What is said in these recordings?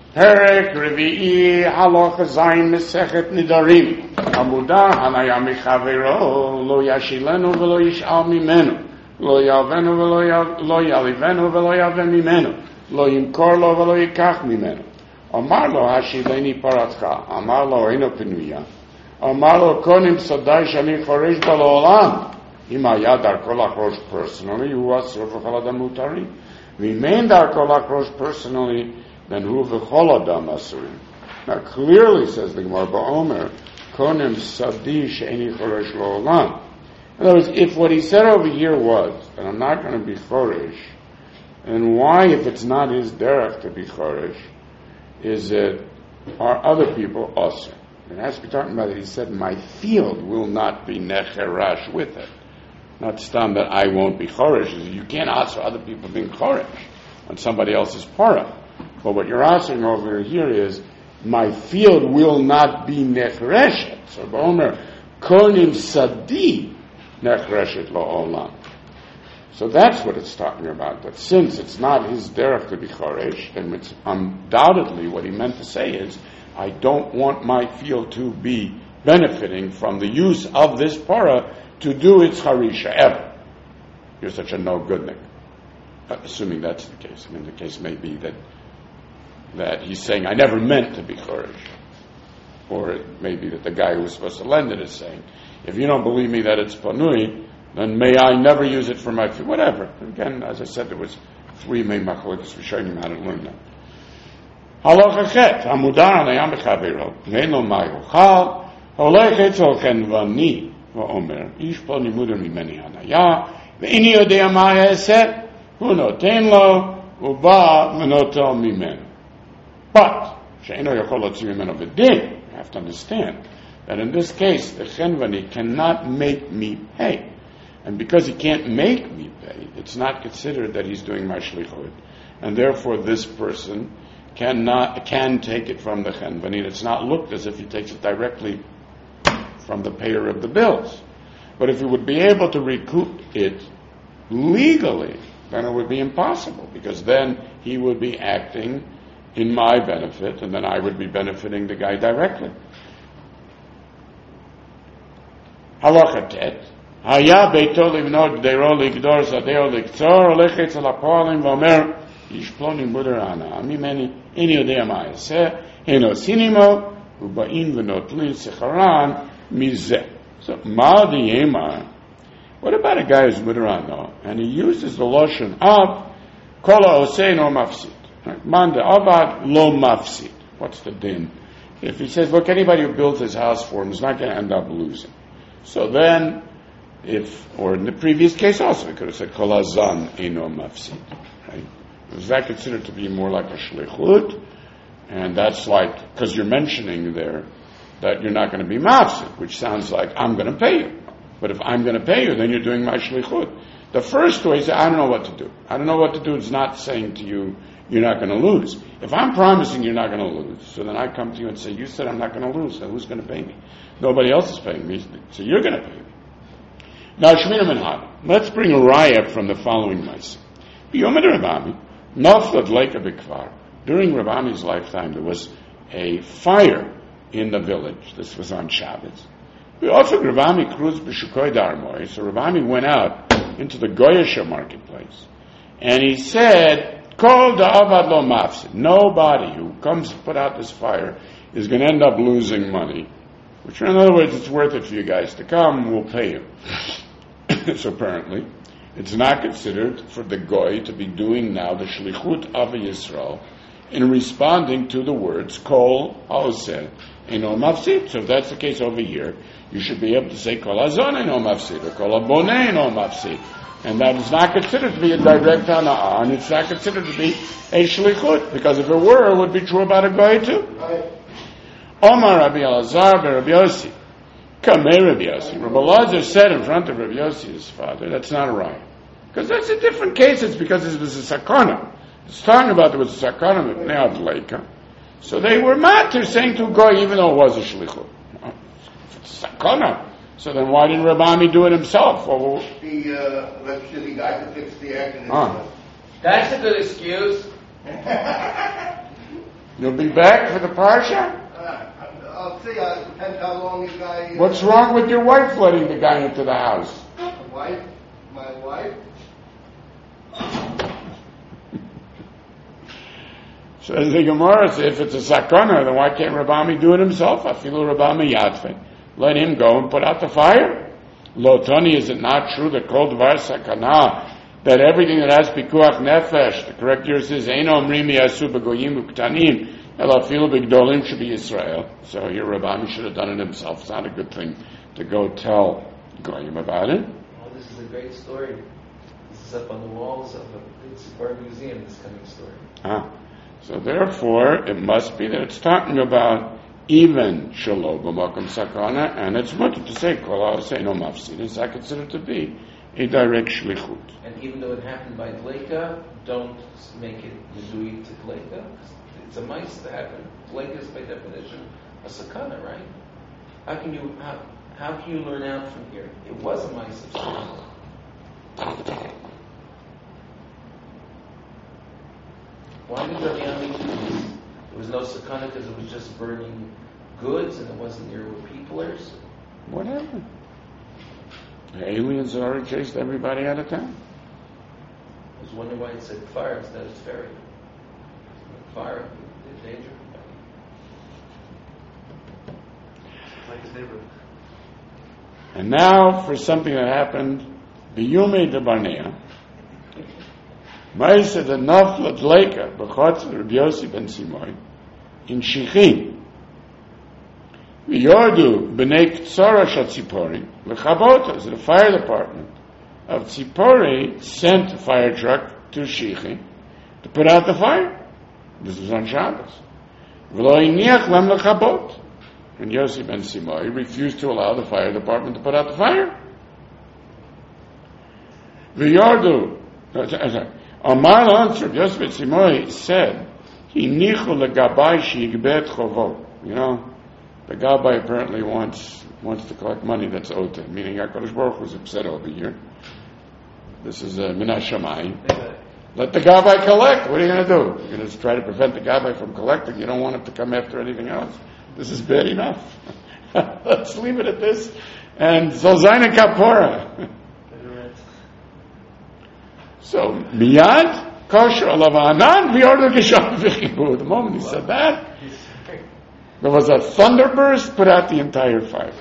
Perek Revi'i Halacha Zayin Mesechet Nidarim Amudar Hanaya Michavero Lo Yashilenu Velo Yish'al Mimenu Lo Yavenu Velo Yalivenu Velo Yaven Mimenu Lo Yimkor Lo Velo Yikach Mimenu Amar Lo Hashileni Paratcha Amar Lo Eino Penuya Amar Lo Konim Sadai Shani Choresh Balo Olam Ima Yadar Kolach Rosh personally Hu Asur V'chol Adam Mutarim Remain Dar Kolach Rosh personally then who v'chol adam asurim. Now clearly says the Gemara Ba'omer, konim sadi she'eni choresh lo'olam. In other words, if what he said over here was, that I'm not going to be choresh, and why, if it's not his derech to be choresh, is that are other people also? It has to be talking about that he said, my field will not be necherash with it. Not stam that I won't be choresh. You can't ask for other people being choresh on somebody else's parah. But what you're asking over here is, my field will not be nechreshet. So, Ba'omer, konim sadi nechreshet la'olam. So that's what it's talking about. That since it's not his derech to be choresh, then it's undoubtedly what he meant to say is, I don't want my field to be benefiting from the use of this parah to do its harisha ever. You're such a no-goodnik. Assuming that's the case. I mean, the case may be that he's saying, I never meant to be choresh. Or it may be that the guy who was supposed to lend it is saying, if you don't believe me that it's panui, then may I never use it for my fee. Whatever. Again, as I said, there was 3 main machlokes for showing him how to learn that. Halacha chet, hamudar anayam b'chavero, ve'en lo ma'yochal, holech etzel chenvani, va'omer, ish po nimuder mimeni hanaya, ve'ini yodea ma'yaseh, hu noten lo, uba v'notel mimenu. But, you have to understand that in this case, the chenvani cannot make me pay. And because he can't make me pay, it's not considered that he's doing my shlichut. And therefore this person can take it from the chenvani. It's not looked as if he takes it directly from the payer of the bills. But if he would be able to recoup it legally, then it would be impossible, because then he would be acting in my benefit, and then I would be benefiting the guy directly. Halacha tet. Haya beito livnot deiro ligdor zadeo liktzor olechet al hapoalim v'omer ish ploni muder ana mimeni en yodea ma yaseh eno sinimo u'ba'in v'notlin secharan mizeh. So ma diyema. What about a guy who's muder ana and he uses the lotion of kol ha'oseh no mafsid? Manda avad lo mafsid. What's the din? If he says, look, anybody who builds his house for him is not going to end up losing. So then, or in the previous case also, he could have said, kol hazan eino mafsid. Right? Is that considered to be more like a shlichut? And that's like, because you're mentioning there that you're not going to be mafsid, which sounds like, I'm going to pay you. But if I'm going to pay you, then you're doing my shlichut. The first way is, I don't know what to do. I don't know what to do. It's not saying to you, you're not going to lose. If I'm promising you're not going to lose, so then I come to you and say, you said I'm not going to lose, so who's going to pay me? Nobody else is paying me, so you're going to pay me. Now, Shemina Menhad, let's bring a raya from the following mice. During Rabami's lifetime, there was a fire in the village. This was on Shabbos. Also, Rabami cruised b'shukoy darmoy, so Rabami went out into the Goyesha marketplace, and he said, Kol da'avad lo mafsid. Nobody who comes to put out this fire is going to end up losing money. Which, in other words, it's worth it for you guys to come, we'll pay you. So apparently, it's not considered for the goy to be doing now the shlichut of Yisrael in responding to the words Kol ha'oseh eino mafsid. So if that's the case over here, you should be able to say Kol hazon eino mafsid or Kol haboneh eino mafsid. And that is not considered to be a direct hana'ah, and it's not considered to be a shlichut, because if it were, it would be true about a goy too. Omar Rabbi Elazar be Rabbi Yossi. Kamei Rabbi Yossi. Rabbi Elazar said in front of Rabbi Yossi, his father, that's not a raya. Because that's a different case. It's because it was a sakana. It's talking about there was a sakana with ne'adleika. So they were matter saying to goy, even though it was a shlichut. It's a sakana. So then why didn't Rabami do it himself? Well, the guy to fix the accident. That's a good excuse. You'll be back for the parsha? I'll see. It depends how long the guy... What's wrong with your wife letting the guy into the house? My wife? So the Gemara says, if it's a sakana, then why can't Rabami do it himself? Afilu Rabami yadfe. Let him go and put out the fire. Lo Tani, is it not true that kol dvar sakana, that everything that has pikuach nefesh, the correct year says, Eino omrim yasu b'goyim u'ktanim, el afilu b'gdolim should be Israel. So here Rabami should have done it himself. It's not a good thing to go tell goyim about it. Oh, this is a great story. This is up on the walls of the Tzipor Museum, this coming story. So therefore, it must be that it's talking about even shalom b'makom sakana, and it's mutter to say kol say no mafsidus. I consider it to be a direct shlichut. And even though it happened by Dleika, don't make it medui to Dleika. It's a mice to happen. Dleika is by definition a sakana, right? How can you learn out from here? It was a mice of sakana. Why did Rabbi Ami do this? There was no sakana because it was just burning goods and it wasn't near where people are. Whatever. The aliens had already chased everybody out of town. I was wondering why it said fire instead of ferry. Fire is danger. Like his neighborhood. And now for something that happened, Biyume de Barnea. Ma'aseh the Nafla Dleika b'chotz Rabbi Yossi ben Simoy in Shichin. V'yordu b'nei Ktsora shel Tzipori l'chabota. The fire department of Tzipori sent a fire truck to Shichin to put out the fire. This was on Shabbos. V'lo iniach lem l'chabot. And Yossi ben Simoy refused to allow the fire department to put out the fire. V'yordu. Amar Lansar, Yosef Tzimoy said, "He nichu legabai shigbet chovot." You know, the Gabbai apparently wants to collect money that's owed to him. Meaning, HaKadosh Baruch Hu was upset over here. This is Minah Shamayim. Let the Gabbai collect. What are you going to do? You're going to try to prevent the Gabbai from collecting. You don't want him to come after anything else. This is bad enough. Let's leave it at this. And Zolzaina Kapora. So, miyad, kosher alavanan, v'yordu kisham v'chibu. The moment he said that, there was a thunderburst, put out the entire fire.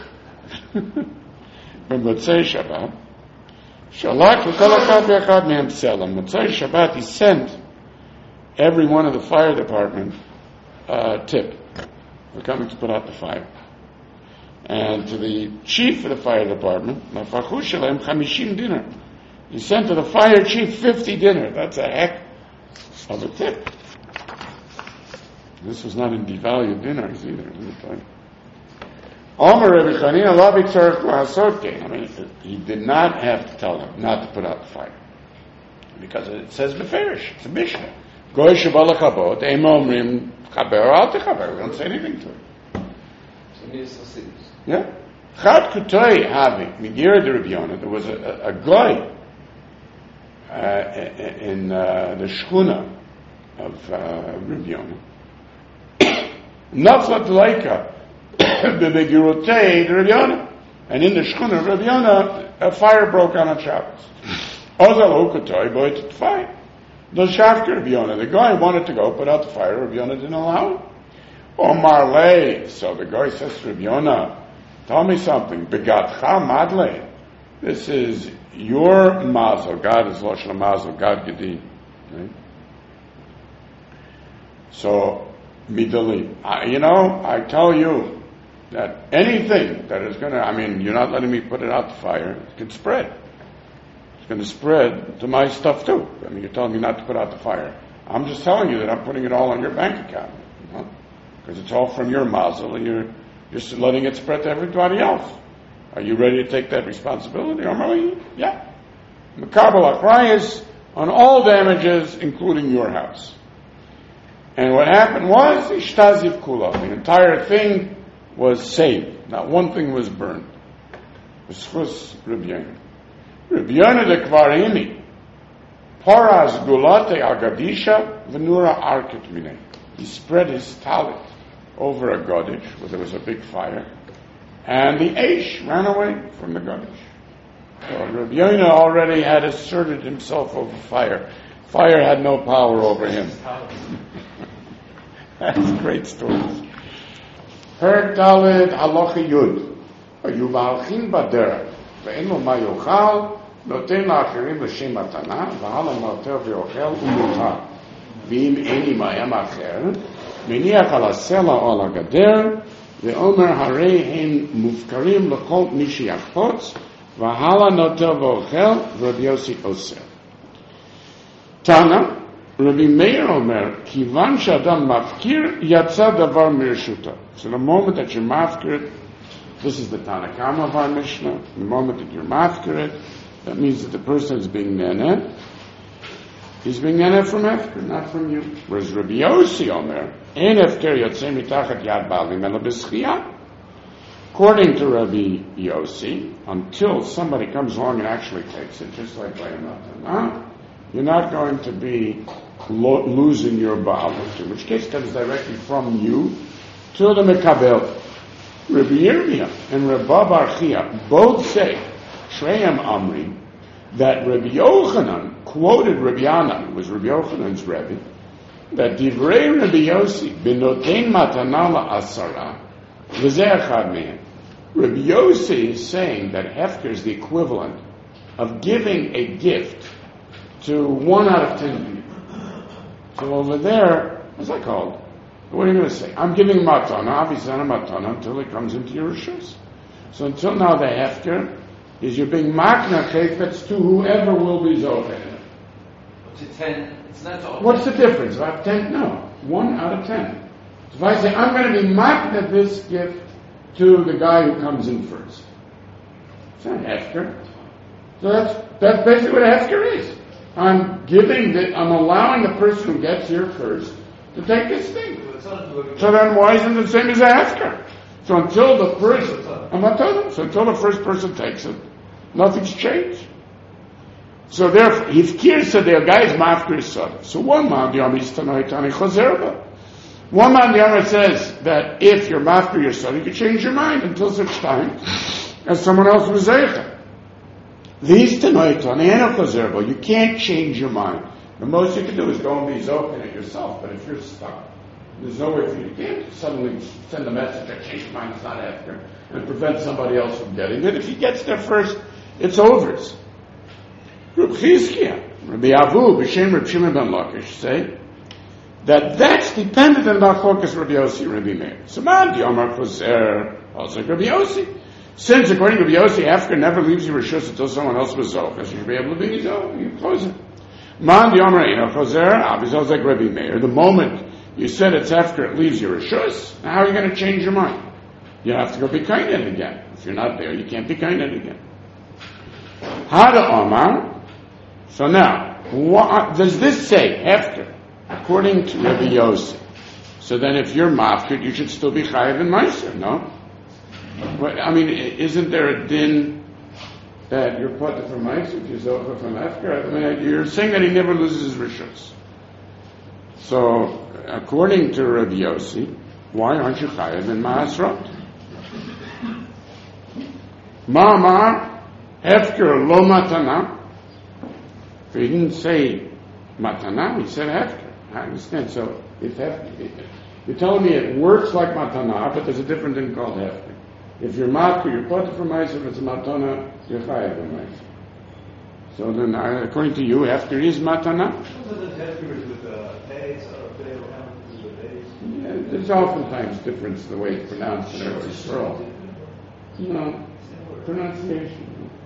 When Motzei Shabbat, shalach l'kol echad v'echad me'em tzelem. Motzei Shabbat, he sent every one of the fire department tip for coming to put out the fire. And to the chief of the fire department, nafachu shalem 50 dinar. He sent to the fire chief 50 dinar. That's a heck of a tip. This was not in devalued dinars either. Let me tell you. Omer Rebbe Chanina lo b'tzorech la'asot kein. I mean, he did not have to tell them not to put out the fire. Because it says beferish. It's a Mishnah. Goy sheba lechabot, eim omrim chaber al techaber. We don't say anything to it. Yeah. Chad kutoi havi, migira de Rabbi Yonah, there was a guy in the shchuna of Rabbi Yonah. Naflat Leika b'begirotei Rabbi Yonah, and in the shchuna of Rabbi Yonah, a fire broke out on Shabbos. Ozal ukotoi boited fire. The shafker Rabbi Yonah, the guy wanted to go put out the fire. Rabbi Yonah didn't allow it. Omar lei. So the guy says to Rabbi Yonah, tell me something. Begatcha madle. This is your mazel. God is Lashon mazel. God Gedi. Right? So, midali. I tell you that anything that is going to, you're not letting me put it out the fire, it can spread. It's going to spread to my stuff too. You're telling me not to put out the fire. I'm just telling you that I'm putting it all on your bank account. Because it's all from your mazel and you're just letting it spread to everybody else. Are you ready to take that responsibility? Yeah. Mekabel achrayus on all damages, including your house. And what happened was, ishtaziv kula. The entire thing was saved. Not one thing was burned. B'schus Rabbi Yonah. Rabbi Yonah de Kvarimi. Paras gulate agadisha v'nura arket minei. he spread his talit over a godish where there was a big fire, and the Aish ran away from the godish. So Rabbi Yoina already had asserted himself over fire. Fire had no power over him. That's great stories. Her Dalet Halacha Yud. היו מהלכים בדרך, ואין לו מה יאכל, נותן לאחרים לשם מתנה, והלאה נוטל ואוכל ומותר. ואם אין עמהם אחר, מניח על הסלע או על הגדר, ואומר הרי הם מופקרים לכל מי שיחפוץ, והלאה נוטל ואוכל, ורבי יוסי אוסר. תנא, רבי מאיר אומר, כיוון שאדם מפקיר, יצא דבר מרשותו. So the moment that you're mafkir, this is the Tanakama of our Mishnah, the moment that you're mafkir, that means that the person is being neneh. He's being neneh from Hefker, not from you. Whereas Rabbi Yossi Omer, Ein Hefker yotzei mitachat yad ba'alim ela b'schiyah. According to Rabbi Yossi, until somebody comes along and actually takes it, just like by a matana, you're not going to be losing your ba'alut, in which case it comes directly from you to the Mekabel. Rabbi Yirmiyah and Rabbi Bar Chia both say, Shreim Amri, that Rabbi Yochanan quoted Rabbi Yanan, was Rabbi Yochanan's Rebbe, that Divrei Rabbi Yossi, benotein matana la'asara, v'zeh echad mehem. Rabbi Yossi is saying that Hefker is the equivalent of giving a gift to 1 out of 10 people. So over there, what's that called? What are you going to say? I'm giving matana, obviously not a matana, until it comes into your rishus. So until now the Hefker is you're being makna chayfetz to whoever will be zocheh. To 10, it's not all. What's the difference? About 10? No. 1 out of 10. So if I say, I'm going to be makna this gift to the guy who comes in first. It's not Hefker. So that's basically what a Hefker is. I'm allowing the person who gets here first to take this thing. So then why isn't it the same as a Hefker? So until the person, I'm not telling you, so until the first person takes it, nothing's changed. So therefore, Hifkir said the guy is mafkir son. So one man, the Yom is Tanoitani Chazerba. One man, the Yom says that if you're mafkir your son, you can change your mind until such time as someone else was zeicha. These Tanoitani Eno Chazerba, you can't change your mind. The most you can do is go and be zokin it yourself, but if you're stuck, there's no way for you. You can't suddenly send a message that change your mind, it's not after, and prevent somebody else from getting it. If he gets there first, it's over. Rabbi Chizkiah, Rabbi Avu, B'Shem Rabbi Shimon ben Lakish say that that's dependent on Machlokas Rabbi Yossi, Rabbi Meir. So man, Yomar Choser, also Rabbi Yossi. Since according to Rabbi Yossi, Hefker never leaves your rishus until someone else was zoch, so you should be able to be his own, you close it. Man, Yomar Eino Choser, obviously like Rabbi Meir. The moment you said it's Hefker, it leaves your rishus, now how are you going to change your mind? You have to go be kainen again. If you're not there, you can't be kainen again. Hada Omar. So now, what does this say? Hefker, according to Rabbi Yossi. So then, if you're mafkir, you should still be chayav and meiser, no? I mean, isn't there a din that you're put from meiser, you're zocher from Hefker? I mean, you're saying that he never loses his rishus. So, according to Rabbi Yossi, why aren't you chayav and ma'asrot? Ma'amar Hefker lo matana. He didn't say matana, he said Hefker. I understand. So if Hefker, you're telling me it works like matana, but there's a different thing called Hefker. If you're mafkir, you're put from meiser. If it's a matana, you're chayav from meiser. So then, according to you, Hefker is matana. Yeah, there's oftentimes difference in the way it's pronounced in every scroll. No, pronunciation.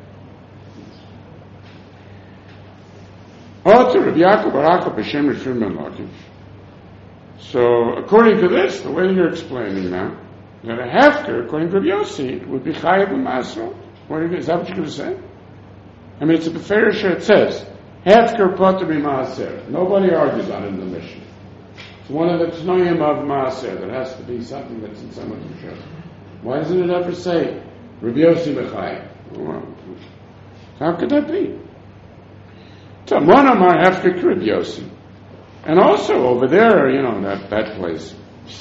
So, according to this, the way you're explaining now, that a Hefker, according to Rabbi Yossi, would be chayav b'masrot. Is that what you're going to say? I mean, it's a beferish. It says Hefker potter b'maaser. Nobody argues on it in the Mishnah. It's one of the tnoyim of maaser. There has to be something that's in someone's rishus. Why doesn't it ever say Rabbi Yossi b'chayav? Well, how could that be? Tamon Amar Hefker Rabbi Yossi. And also over there, that place,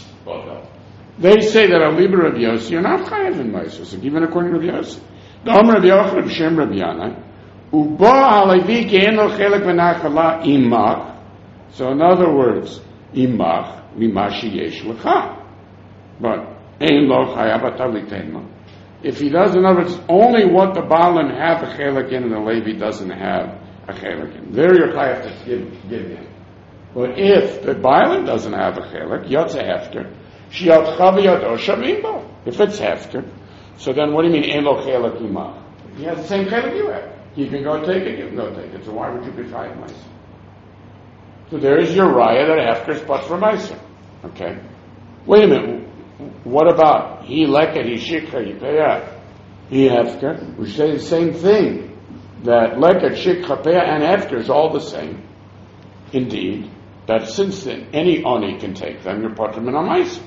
they say that a libra of Yossi, you're not chayav in Meiser, so even according to Rabbi Yossi. The Omer of Yochanan b'Shem Rabbi Yanai, ubo halevi ke'eno chelek v'nachala imach. So in other words, imach limashi yesh lecha. But ein lo chayav ataliteno. If he does, in other words, only what the Baalim have a chelek in and the Levi doesn't have a chelek in. There you're chayav to give him. But if the Baalim doesn't have a chelek, yotze hefker, shiat chavi yado shamimbo. If it's hefker, so then what do you mean, ein lo chelek imach? He has the same chelek you have. He can go take it, you can go take it. So why would you be chayav meiser? So there is your raya that hefker is but for meiser. Okay? Wait a minute. What about he leket, he shikha, he peyah, he hefker? We say the same thing. That leket, shikha, peyah, and hefker is all the same. Indeed, that since then any oni can take them, you're patrim in a meiser.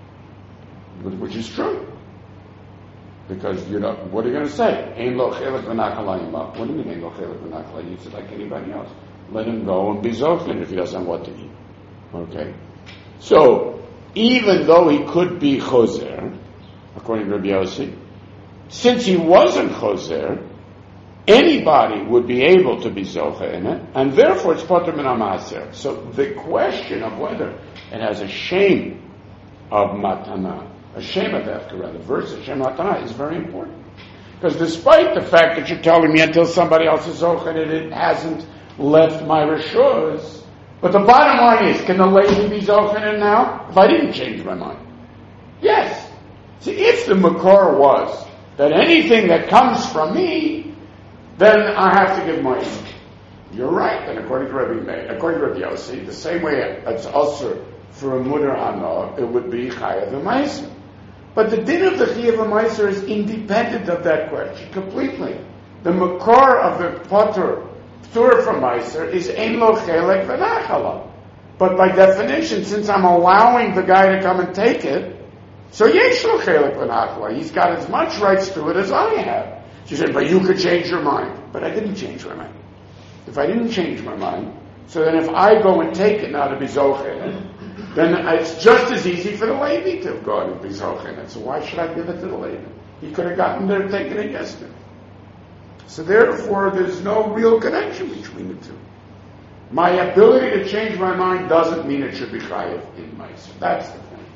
Which is true. Because what are you going to say? Ein lo chelek v'nachala imach. What do you mean ein lo chelek v'nachala? You said like anybody else. Let him go and be zochen if he doesn't know what to eat. Okay? So, even though he could be choser, according to Rabbi Yossi, since he wasn't choser, anybody would be able to be zoche in it, and therefore it's poter min ha'maaser. So the question of whether it has a shame of matana, a shame of hefker, the verse of shem matana is very important. Because despite the fact that you're telling me until somebody else is zoche in it hasn't left my rishus, but the bottom line is, can the lady be zochen in now? If I didn't change my mind. Yes. See, if the makor was that anything that comes from me, then I have to give money. You're right. Then according to Rabbi Yossi, the same way it's also for a mutter hana, it would be chayav v'maiser. But the din of the chayav v'maiser is independent of that question completely. The makor of the potter from Meiser is ein lo chelek v'nachala. But by definition, since I'm allowing the guy to come and take it, so yesh lo chelek v'nachala. He's got as much rights to it as I have. She said, but you could change your mind. But I didn't change my mind. If I didn't change my mind, so then if I go and take it now to be zochen, then it's just as easy for the Levi to go and be zochen. So why should I give it to the Levi? He could have gotten there and taken it yesterday. So therefore, there's no real connection between the two. My ability to change my mind doesn't mean it should be chayav in meiser. That's the point.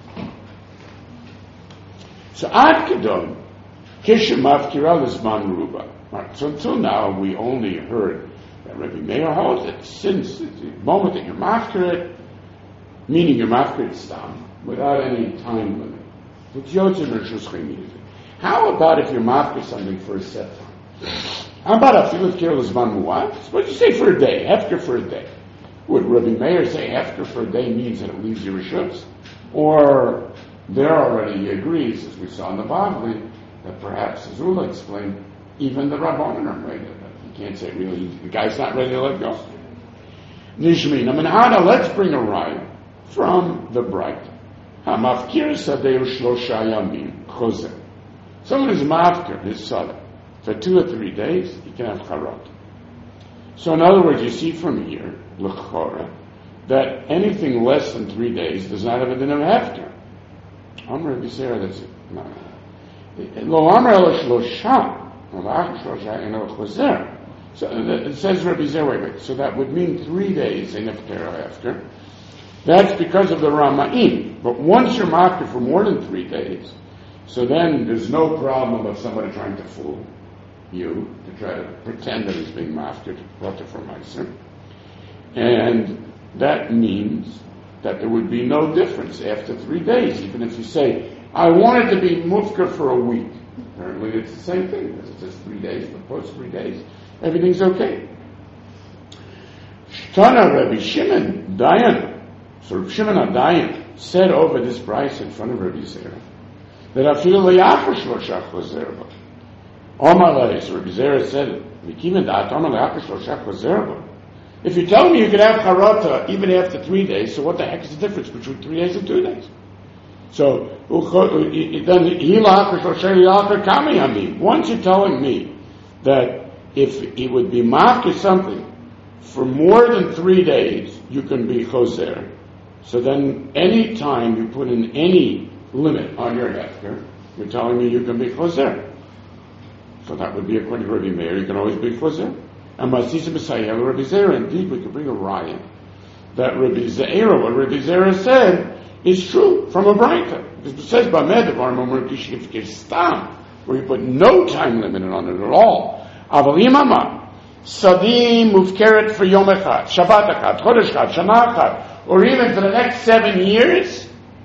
So ad kedon, kishem mafkira l'zman ruba. So until now, we only heard that Rabbi Meir holds that since the moment that you're mafkir, meaning you're mafkir stam, without any time limit, it's yotzim rishus immediately. How about if you're mafkir something for a set time? How about a filut kirul zman muat? What do you say for a day? Hefker for a day. Would Rabbi Meir say hefker for a day means that it leaves your rishus? Or there already he agrees, as we saw in the Bavli, that perhaps, as Ula explained, even the Rabbanan are ready. You can't say really, the guy's not ready to let go. Nishmin, let's bring a ride from the bright. Hamafkir sadeu shlosha yamim chozer. Someone is mafkir, his sada. For 2 or 3 days, he can have charot. So in other words, you see from here, l'chora, that anything less than 3 days does not have a din of hefker. Amr Bisera, that's it. No. Lo amr el shlosha, so it says Rabbi Zer, wait. So that would mean 3 days in hefker. That's because of the Rama'im. But once you're mafkir for more than 3 days, so then there's no problem of somebody trying to fool you, to try to pretend that he's being mafkir, to water for meiser. And that means that there would be no difference after 3 days, even if you say, I wanted to be mufkir for a week. Apparently it's the same thing, because it's just 3 days, but post 3 days, everything's okay. Shtana Rabbi Shimon Dayan, so Rabbi Shimon HaDayan said over this price in front of Rabbi Zera, that afil le'achar shlosha chozerba. Omalei, so Rabbi Zera said, Mikimen da'at omar le'achar shlosha chozerba. If you tell me you can have charata even after 3 days, so what the heck is the difference between 3 days and 2 days? So, then, once you're telling me that if he would be mafkir something for more than 3 days, you can be choser. So then any time you put in any limit on your hefker, you're telling me you can be choser. So that would be according to Rabbi Meir, you can always be choser. And Masisa B'Sayel, Rabbi Zera, indeed we could bring a riot that Rabbi Zera, what Rabbi Zera said, is true from a Braita. Because it says Bamed where you put no time limit on it at all. Aval Imama, Sadim Mufkeret for Yom Echad, Shabbat Echad, Chodesh Echad, Shana Echad, or even for the next 7 years,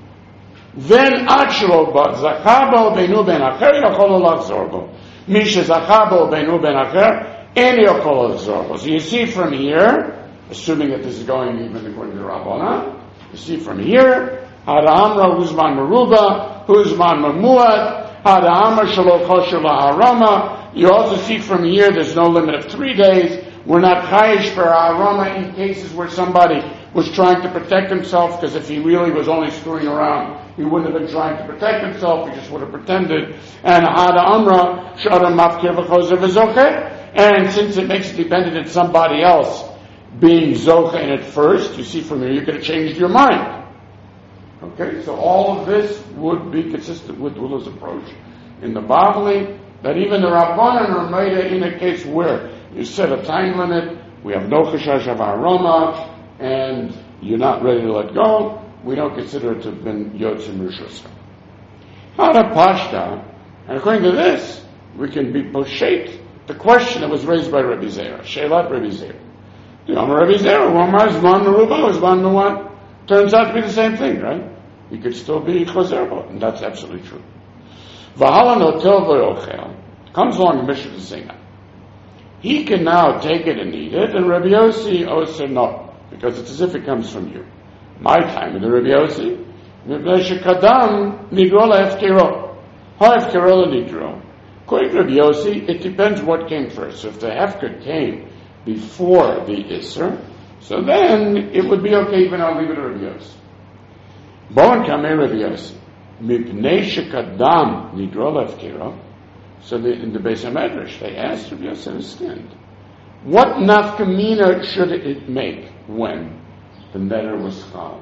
then Achlo Zachabo Beinu Ben Acher Yachol Lachzor Bo. Misha Zachabo Beinu Ben Acher En Yachol Lachzor Bo. So you see from here, assuming that this is going even according to Rabbanan, you see from here, Hada Amra Huzman Meruba, Huzman Mamuad, Hada Amra Shalom Kosher Laharama. You also see from here there's no limit of 3 days. We're not chayish for Harama in cases where somebody was trying to protect himself, because if he really was only screwing around, he wouldn't have been trying to protect himself, he just would have pretended. And Hada Amra Shara Mafkir V'Chozer V'Zoche. And since it makes it dependent on somebody else being Zoche in it first, you see from here you could have changed your mind. Okay, so all of this would be consistent with Ula's approach in the Bavli, that even the Rabbanan are made in a case where you set a time limit, we have no chashash of aroma, and you're not ready to let go, we don't consider it to have been Yotzim Rishus. Hada Pashta, and according to this, we can be poshet the question that was raised by Rabbi Zera, Shelat Rabbi Zera. The Amar Rabbi Zera, Omar Zman Meruba, Zman Meruba, turns out to be the same thing, right? He could still be Choser, and that's absolutely true. V'hala notel v'yochel, comes along the Mishnah to say now. He can now take it and eat it, and Rabbi Yossi said no, because it's as if it comes from you. My time in the Rabbi Yossi, mipnei shekadam nidro lehefkero, ha'efkero lenidro. According to Rabbi Yossi, it depends what came first. So if the hefker came before the Isser, so then it would be okay even I'll leave it to Rabbi Yossi. Bon kamei Rabbi Yossi, mipnei shekadam nidro lehefkero. So in the Beis HaMedrash, they asked Rabbi Yossi, understand, what nafkamina should it make when the neder was chal?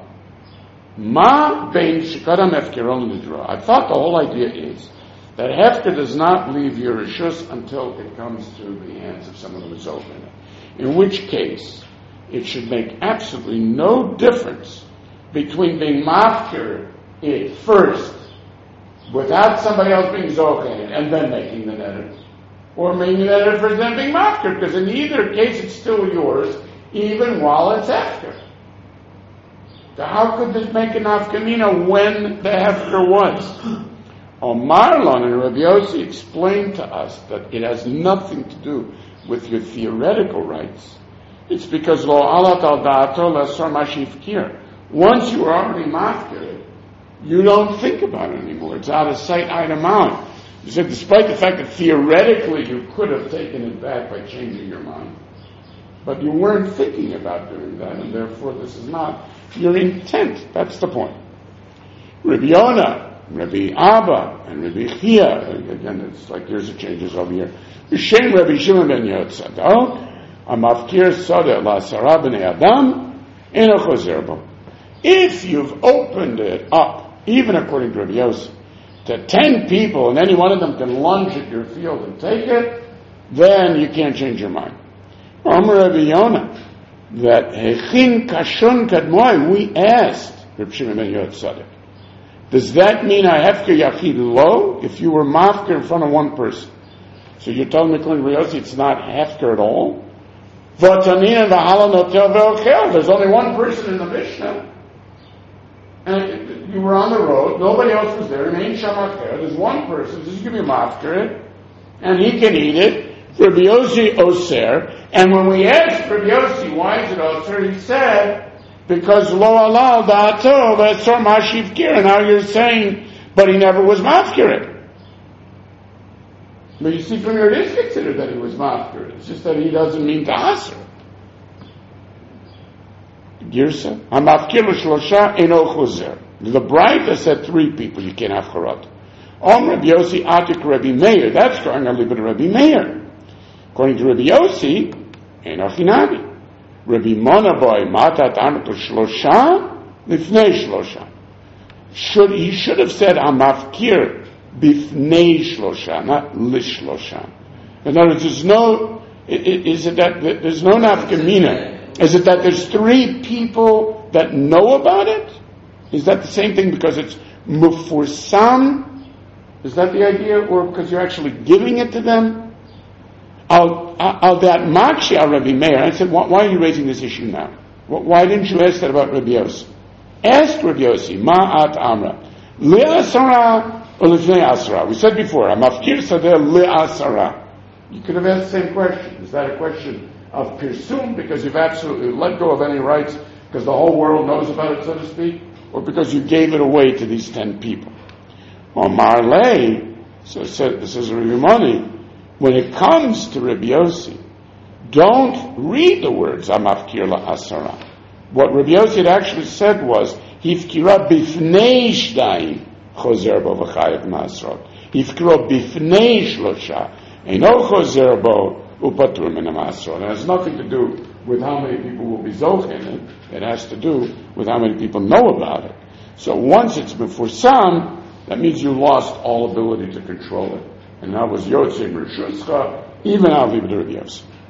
Ma bein shekadam hefkeron nidro. I thought the whole idea is that hefker does not leave your rishus until it comes to the hands of someone who is over it. In which case, it should make absolutely no difference between being mafker it first, without somebody else being zoch in it, and then making the neder, or making the neder first, then being mafker, because in either case it's still yours, even while it's hefker. So how could this make an afkamina when the hefker was? Marlon and Rabbi Yossi explained to us that it has nothing to do with your theoretical rights. It's because lo alat al da'ato l'asor mashivkir. Once you are already mafkir, you don't think about it anymore. It's out of sight, out of mind. You said, despite the fact that theoretically you could have taken it back by changing your mind, but you weren't thinking about doing that, and therefore this is not your intent. That's the point. Rabbi Yonah, Rabbi Abba, and Rabbi Chia, again, it's like years of changes over here. B'Shem Rabbi Shimon ben Yotzado, Amafkir Sada La Sarah b'nei Adam, Eno Choser bo. If you've opened it up, even according to Rabbi Yossi, to 10 people, and any one of them can lunge at your field and take it, then you can't change your mind. Amar Rabbi Yonah, that Hechin Kashon Kadmoi, we asked Rabbi Shimon ben Yotzado, does that mean I have to yachid lo? If you were mafker in front of one person, so you're telling me, according to Rabbi Yossi, it's not hefker at all? There's only one person in the Mishnah. And you were on the road, nobody else was there, there's one person, just give me a mafker, and he can eat it. Rabbi Yossi oser, and when we asked Rabbi Yossi, why is it oser, he said, because lo alal da'ato v'esor mashivkir, and now you're saying, but he never was mafkir. But you see from here, it is considered that he was mafkir. It's just that he doesn't mean to aser. Girsa, hamafkir l'shlosha eno choser. The Braita said 3 people you can't have charot. Om Rabbi Yossi atik Rabbi Meir. That's going to leave it to Rabbi Meir. According to Rabbi Yossi, eno chinami. Rabbi Mona boy, matat amatu shlosha, lifnei shlosha. He should have said, amafkir, bifnei shlosha, not lishlosha. In other words, is it that there's no nafkamina? Is it that there's three people that know about it? Is that the same thing because it's mufursam? Is that the idea? Or because you're actually giving it to them? Al that makshi al Rabbi Meir. I said, why are you raising this issue now? Why didn't you ask that about Rabbi Yossi? Ask Rabbi Yossi, ma'at amra. Le'asara or lefnei asara? We said before, amafkir sadeh le'asara. You could have asked the same question. Is that a question of pirsum, because you've absolutely let go of any rights, because the whole world knows about it, so to speak, or because you gave it away to these 10 people? Or Marley, so this is Rabbi Moni, when it comes to Rabbi Yossi, don't read the words amafkir la'asara. What Rabbi Yossi had actually said was, hifkira bifnei shdaim chozer bo v'chayev ma'asrot. Hifkira bifnei shlosha eino chozer bo upatur min ha'ma'asrot. It has nothing to do with how many people will be zoch in it. It has to do with how many people know about it. So once it's before some, that means you lost all ability to control it. And that was Yotzei Mershuscha, even Aviv Rabbi Yossi.